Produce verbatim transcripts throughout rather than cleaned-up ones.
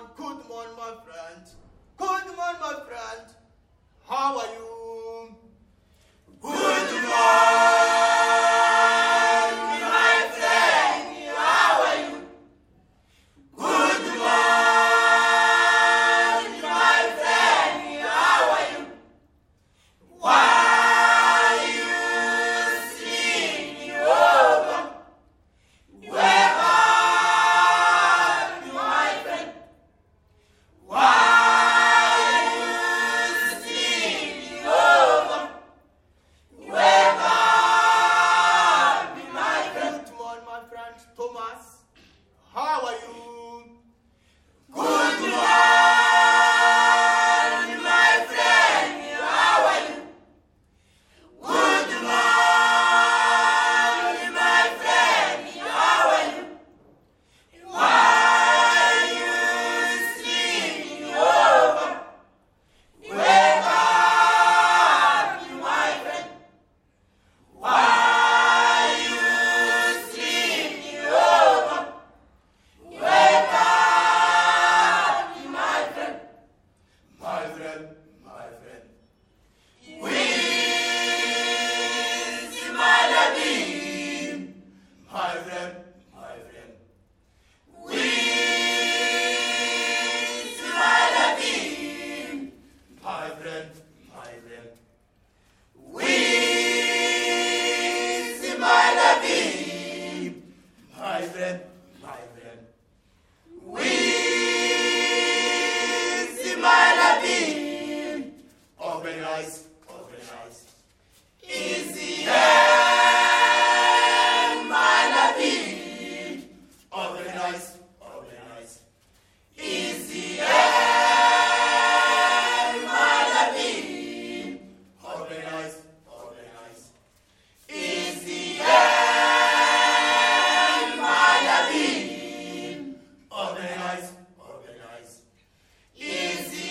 morning, good morning, my friend. Good morning, my friend. How are you? Good morning, my friend. How are you? Good morning, my friend. How are you? Why are you sleeping over? Where are you, my friend? Why are you sleeping over? Where are you, my friend? Good morning, my friend Thomas. How are you? Good morning, my friend. How are you? Good morning, my friend. How are you? Why are you sleeping over? Where are you, my friend? Why are you sleeping over? Where are you, my friend? My friend, my friend. With my loving, my friend, my friend. With my loving, my friend, my friend. With my loving, my friend, my friend. With my loving, open eyes, open eyes. Easy and my loving, open eyes, open eyes. Easy and my loving, open eyes, open eyes. Easy and my loving, open eyes, open eyes. Easy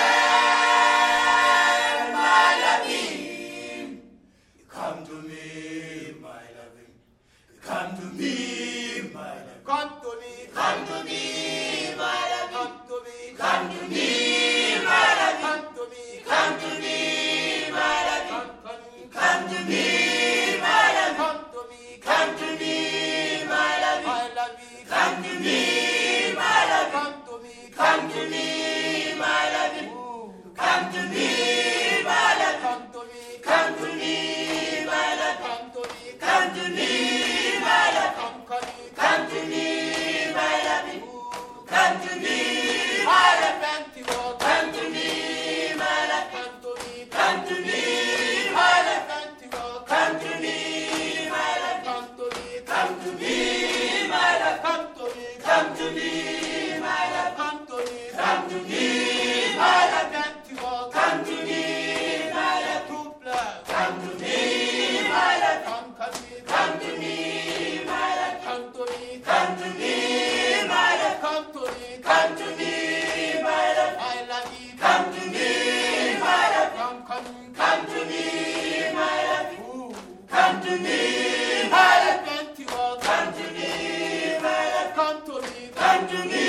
and my loving, come to me, my loving. Come to me, my loving. Come to me, come to me, my loving. Come to me, come to me, my loving. Come to me, come to me, my loving. Come to me, my loving. Come to me, come to me, my loving. I love you. Come to me, my loving. Come to me, come to me, my loving. Come to me, my loving. Come to me, come to me, my loving. Come to me, come to me, my loving. Come to me, my loving. Come to me, my loving. Come to me, my loving. Come to me, my loving. Come to me, my loving. Come to me, my loving. Come to me, my loving. Come to me, my loving. Come to me, my loving. Come to me, my loving. Come to me, my loving. Come to me, my loving. Come to me, my loving. I love you. Come to me, my loving. Come to me, my loving. Come to me, my loving. Come to me, my loving. Come to me, come to me.